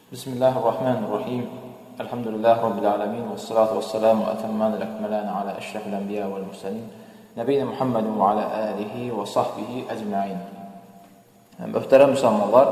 Bismillahirrahmanirrahim. Elhamdülillahi Rabbil alemin. Və salatu və salamu ətəmmən əkmələn alə əşrəfil ənbiya vəl mürsəlin. Nəbiyyina Muhammedin və alə əlihi və sahbihi əcməin. Möhtərəm müsəlmanlar,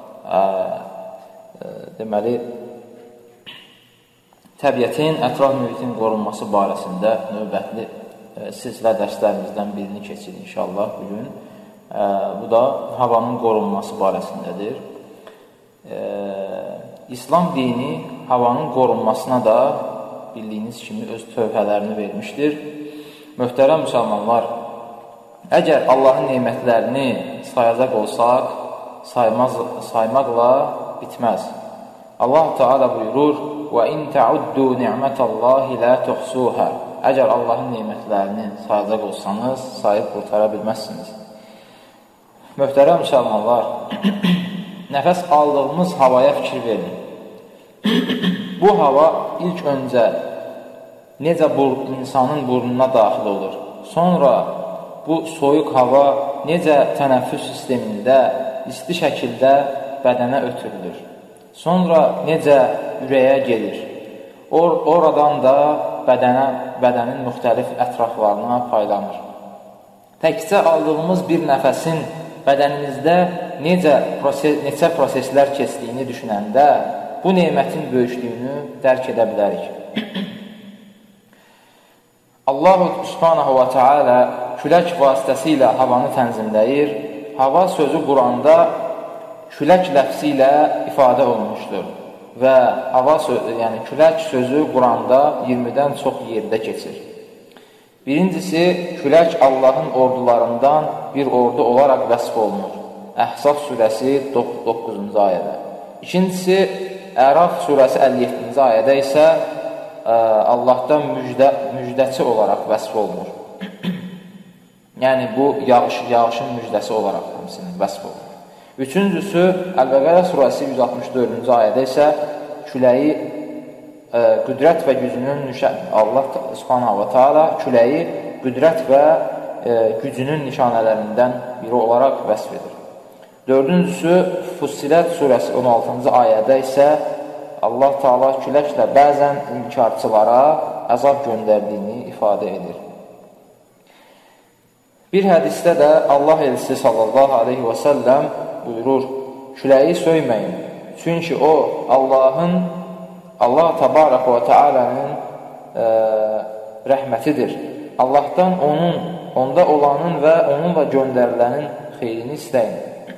deməli, təbiətin, ətraf mühitin qorunması barəsində növbətli silsilə dərslərimizdən birini keçirik inşallah bugün. Bu da havanın qorunması barəsindədir. İslam dini havanın qorunmasına da bildiyiniz kimi öz tövhələrini vermişdir. Möhtərəm müsəlmanlar, əgər Allahın nemətlərini sayacaq olsaq, saymaqla bitməz. Allah Teala buyurur: "Və in ta'uddu ni'metallahi la tuhsuha." Əgər Allahın nemətlərini sayacaq olsanız, sayıb qurtara bilməzsiniz. Möhtərəm müsəlmanlar, nəfəs aldığımız havaya fikir verin. Bu hava ilk öncə necə insanın burnuna daxil olur. Sonra bu soyuq hava necə tənəffüs sistemində isti şəkildə bədənə ötürülür. Sonra necə ürəyə gelir. Oradan da bədənin müxtəlif ətraflarına paylanır. Təkcə aldığımız bir nəfəsin bədənimizdə neçə proseslər keçdiyini düşünəndə bu nemətin böyüklüyünü dərk edə bilərik. Allah Subhanahu wa Ta'ala külək vasitəsilə havanı tənzimləyir. Hava sözü Quranda külək ləfsi ilə ifadə olunmuşdur və yəni külək sözü Quranda 20-dən çox yerdə keçir. Birincisi, külək Allahın ordularından bir ordu olaraq vəsf olunur. Əhzab surəsi 9-cu ayədə. İkincisi, Əraf surəsi 57-ci ayədə isə Allahdan müjdəçi olaraq vəsf olunur. Yəni, bu yağışın müjdəsi olaraq həmsinin vəsf olunur. Üçüncüsü, Əl-Bəqərə surəsi 164-cü ayədə isə küləyi qüdrət və gücünün Allah Subhanahu wa Ta'ala küləyi qüdrət və gücünün nişanələrindən biri olaraq vəsf edir. Dördüncüsü, Fussilət surəsi 16-cı ayədə isə Allah Ta'ala küləklə bəzən inkarçılara əzab göndərdiyini ifadə edir. Bir hədisdə də Allah elçisi sallallahu aleyhi və səlləm buyurur: küləyi söyməyin, çünki o Allah Təbarək və Teala'nın rəhmətidir. Allahdan onda olanın və onunla göndərilənin xeyrini istəyin.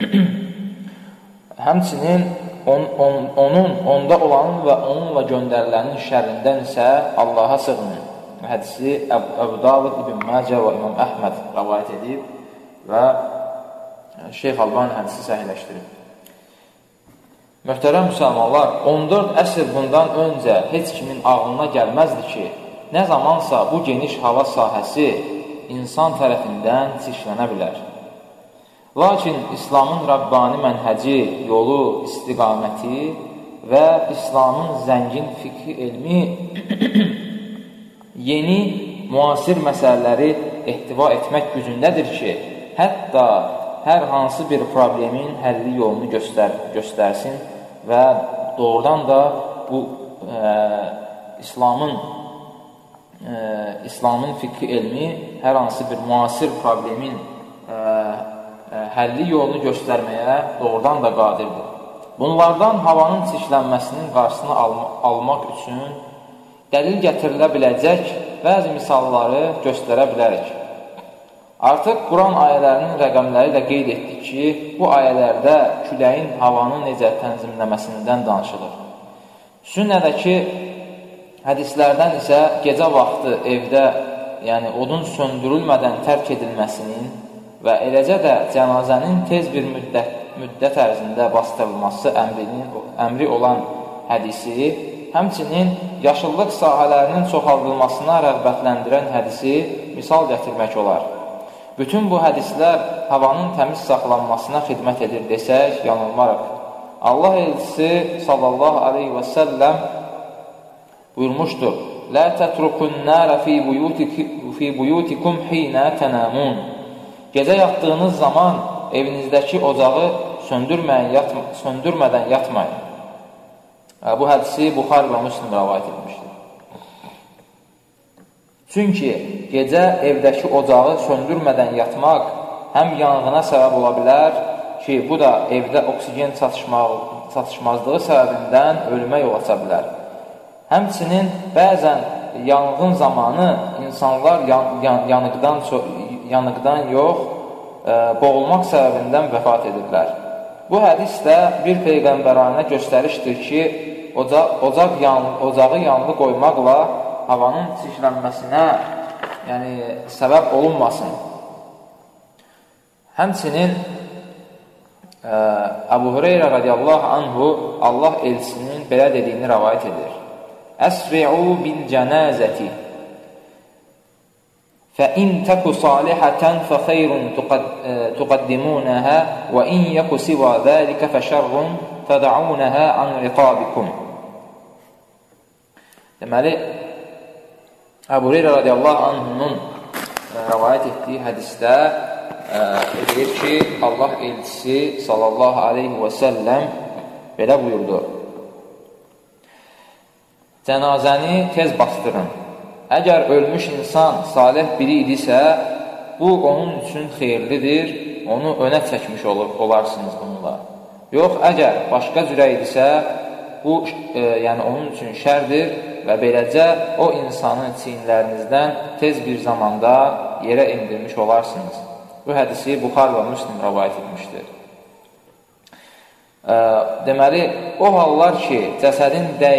Həmçinin onda olanın və onunla göndərilənin şərrindən isə Allaha sığının. Hədisi Əbu Davud, İbn Məcə və İmam Əhməd rəvayət edib və Şeyx Albani hədisi səhihləşdirib. Möhtərəm müsəlmanlar, 14 əsr bundan öncə heç kimin ağlına gəlməzdi ki, nə zamansa bu geniş hava sahəsi insan tərəfindən çirklənə bilər. Lakin İslamın Rabbani mənhəci, yolu, istiqaməti və İslamın zəngin fiqhi elmi yeni, müasir məsələləri ehtiva etmək gücündədir ki, hətta hər hansı bir problemin həlli yolunu göstərsin və doğrudan da bu İslamın fiqhi elmi hər hansı bir müasir problemin həlli yolunu göstərməyə doğrudan da qadirdir. Bunlardan havanın çirklənməsinin qarşısını almaq üçün dəlil gətirilə biləcək bəzi misalları göstərə bilərik. Artıq Quran ayələrinin rəqəmləri ilə qeyd etdik ki, bu ayələrdə küləyin havanı necə tənzimləməsindən danışılır. Sünnədəki hədislərdən isə gecə vaxtı evdə, yəni odun söndürülmədən tərk edilməsinin və eləcə də cənazənin tez bir müddət ərzində bastırılması əmri olan hədisi, həmçinin yaşıllıq sahələrinin çoxaldılmasına rəğbətləndirən hədisi misal gətirmək olar. Bütün bu hədislər havanın təmiz saxlanmasına xidmət edir desək, yanılmarıq. Allah elçisi sallallahu aleyhi və səlləm buyurmuşdur: "Lə tətrukun nərə fi buyutikum hinə tənəmun." Gecə yatdığınız zaman evinizdəki ocağı söndürmədən yatmayın. Bu hədisi Buxari və Müslim rəvayət etmişdir. Çünki gecə evdəki ocağı söndürmədən yatmaq həm yanğına səbəb ola bilər ki, bu da evdə oksigen çatışmazlığı səbəbindən ölümə yol aça bilər. Həmçinin bəzən yanğın zamanı insanlar yanıqdan yox, boğulmaq səbəbindən vəfat edirlər. Bu hədis də bir peyğəmbəranə göstərişdir ki, ocağı yanlı qoymaqla havanın çirklənməsinə səbəb olunmasın. Həmçinin Əbu Hüreyrə radiyallahu anhu Allah elçisinin belə dediyini rəvayət edir. Əsri'u bil cənazəti فَإِنْ تَكُ صَالِحَةً فَخَيْرٌ تُقَدِّمُونَهَا وَإِنْ يَكُ سِوَى ذَلِكَ فَشَرٌ تَدَعُونَهَا عَنْ رِقَابِكُمْ. Deməli, Əbu Hüreyrə radiyallahu anhunun rəvayət etdiyi hədisdə deyir ki, Allah elçisi sallallahu aleyhi və səlləm belə buyurdu. Cənazəni tez bastırın. Əgər ölmüş insan salih biri idisə, bu onun üçün xeyirlidir, onu önə çəkmiş olarsınız bununla. Yox, əgər başqa cürə idisə, bu onun üçün şərdir və beləcə o insanı çiyinlərinizdən tez bir zamanda yerə indirmiş olarsınız. Bu hədisi Buxari və Müslim rəvayət etmişdir. Deməli, o hallar ki, cəsəddə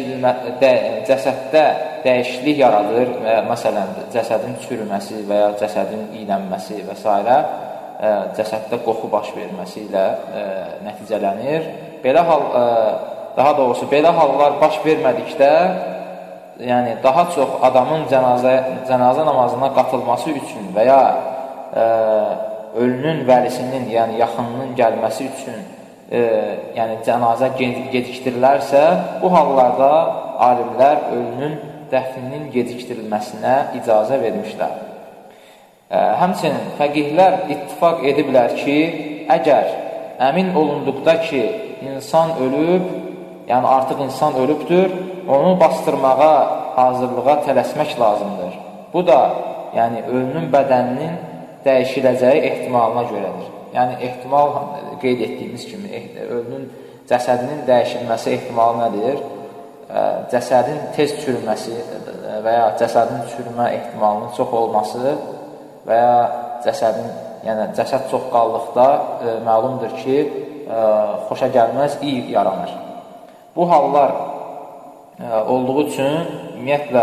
dəyişiklik yaradır və məsələn, cəsədin çürüməsi və ya cəsədin iylənməsi və s. cəsəddə qoxu baş verməsi ilə nəticələnir. Daha doğrusu, belə hallar baş vermədikdə, daha çox adamın cənazə namazına qatılması üçün və ya ölünün vəlisinin, yaxınının gəlməsi üçün cənazə gecikdirilərsə, bu hallarda alimlər ölünün dəfninin gecikdirilməsinə icazə vermişlər. Həmçinin fəqihlər ittifaq ediblər ki, əgər əmin olunduqda ki, insan ölüb, artıq insan ölübdür, onu bastırmağa, hazırlığa tələsmək lazımdır. Bu da ölünün bədəninin dəyişiləcəyi ehtimalına görədir. Ehtimal qeyd etdiyimiz kimi, ölünün cəsədinin dəyişilməsi ehtimalı nədir? Cəsədin tez çürüməsi və ya cəsədin çürümə ehtimalının çox olması və ya cəsəd çox qaldıqda məlumdur ki, xoşa gəlməz iyi yaranır. Bu hallar olduğu üçün ümumiyyətlə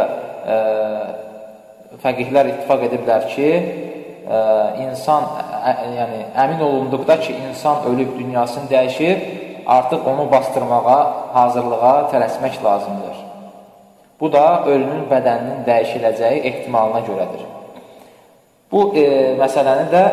fəqihlər ittifaq ediblər ki, insan, əmin olunduqda ki, insan ölüb, dünyasını dəyişib, artıq onu bastırmağa, hazırlığa tələsmək lazımdır. Bu da ölünün bədəninin dəyişiləcəyi ehtimalına görədir. Bu məsələni də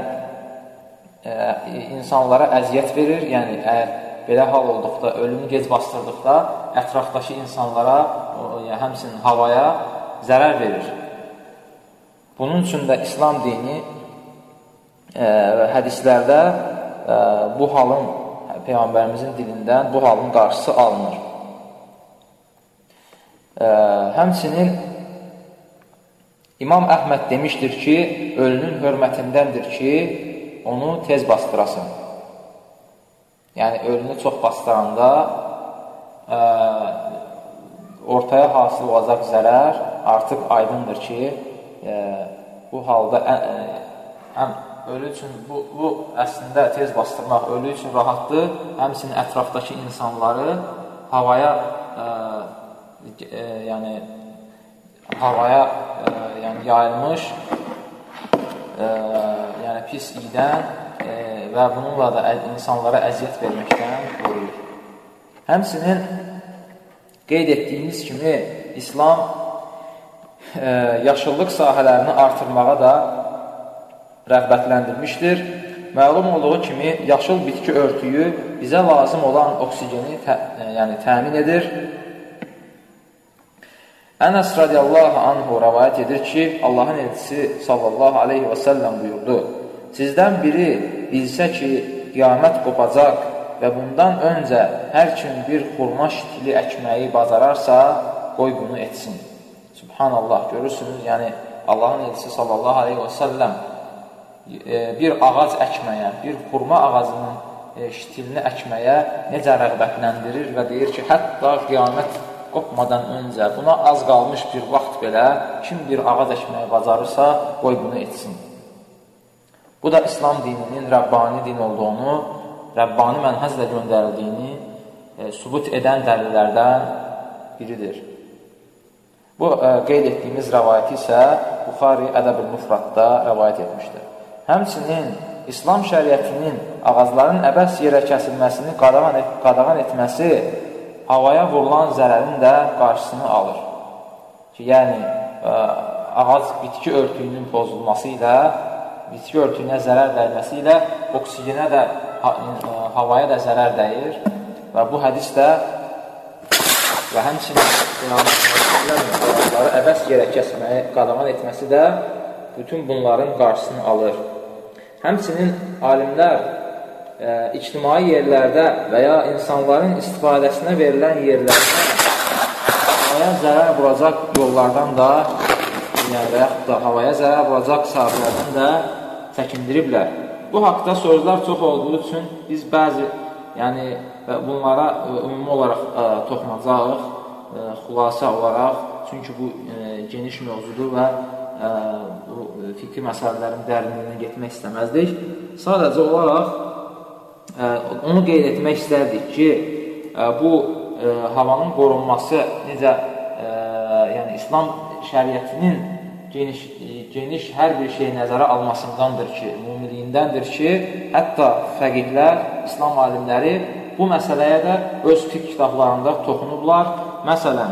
insanlara əziyyət verir, belə hal olduqda, ölümü gec bastırdıqda ətrafdakı insanlara, həmçinin havaya zərər verir. Bunun üçün də İslam dini hədislərdə bu halın, Peyğəmbərimizin dilindən bu halın qarşısı alınır. Həmçinin İmam Əhməd demişdir ki, ölünün hörmətindəndir ki, onu tez bastırasın. Ölünü çox bastıranda ortaya hasıl olacaq zərər artıq aydındır ki, bu halda ölü üçün bu əslində tez bastırmaq ölü üçün rahatdır. Həmçinin ətrafdakı insanları havaya yayılmış pis iydən və bununla da insanlara əziyyət verməkdən qoruyur. Həmçinin qeyd etdiyimiz kimi İslam yaşıllıq sahələrini artırmağa da rəğbətləndirmişdir. Məlum olduğu kimi, yaşıl bitki örtüyü bizə lazım olan oksigeni təmin edir. Ənəs radiyallahu anhu rəvayət edir ki, Allahın elçisi sallallahu aleyhi və səlləm buyurdu. Sizdən biri bilsə ki, qiyamət qopacaq və bundan öncə hər kim bir xurma şitili əkməyi bacararsa, qoy bunu etsin. Subhanallah, görürsünüz, yəni Allahın elçisi sallallahu aleyhi və səlləm bir ağac əkməyə, bir xurma ağacının şitilini əkməyə necə rəğbətləndirir və deyir ki, hətta qiyamət qopmadan öncə, buna az qalmış bir vaxt belə kim bir ağac əkməyə bacarırsa, qoy bunu etsin. Bu da İslam dininin Rəbbani din olduğunu, Rəbbani mənhəzlə göndərildiyini sübut edən dəlillərdən biridir. Bu, qeyd etdiyimiz rəvayəti isə Buxari Ədəb-ül Mufradda rəvayət etmişdir. Həmçinin İslam şəriətinin ağacların əbəs yerə kəsilməsini qadağan etməsi havaya vurulan zərərin də qarşısını alır. Ki, yəni, ağac bitki örtüyünün pozulması ilə, bitki örtüyünə zərər dəyməsi ilə oksigenə də, havaya da zərər dəyir və bu hədisdə və həmçinin ağacları əbəs yerə kəsməyi qadağan etməsi də bütün bunların qarşısını alır. Həmçinin alimlər ictimai yerlərdə və ya insanların istifadəsinə verilən yerlərdə havaya zərər vuracaq yollardan da, yəni və yaxud da havaya zərər vuracaq sahələrdən də çəkindiriblər. Bu haqda sözlər çox olduğu üçün biz bəzi, yəni bunlara ümumi olaraq toxunacağıq, xülasə olaraq, çünki bu geniş mövzudur və bu fikri məsələlərin dərinliyinə getmək istəməzdik. Sadəcə olaraq onu qeyd etmək istərdik ki, bu havanın qorunması necə, yəni İslam şəriətinin geniş hər bir şey nəzərə almasındandır ki, ümumiliyindəndir ki, hətta fəqihlər, İslam alimləri bu məsələyə də öz fiqh kitablarında toxunublar. Məsələn,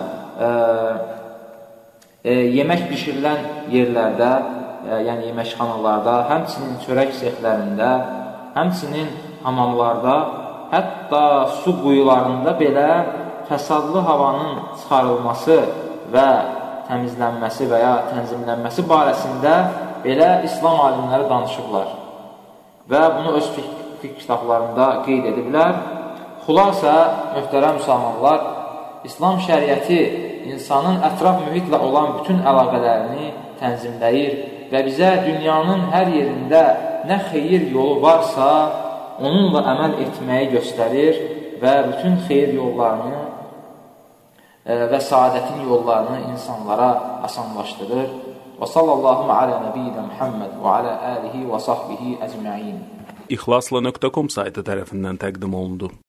yemək bişirilən yerlərdə, yəni yeməkxanalarda, həmçinin çörək sexlərində, həmçinin hamamlarda, hətta su quyularında belə fəsadlı havanın çıxarılması və təmizlənməsi və ya tənzimlənməsi barəsində belə İslam alimləri danışıblar və bunu öz fiqh kitablarında qeyd ediblər. Xülasə, möhtərəm müsəlmanlar, İslam şəriəti insanın ətraf mühitlə olan bütün əlaqələrini tənzimləyir və bizə dünyanın hər yerində nə xeyir yolu varsa, onunla əməl etməyi göstərir və bütün xeyir yollarını və saadətin yollarını insanlara asanlaşdırır. Və sallallahu alə nəbiyyinə Muhammed və alə əlihi və sahbihi əcməin. İxlasla.com saytı tərəfindən təqdim olundu.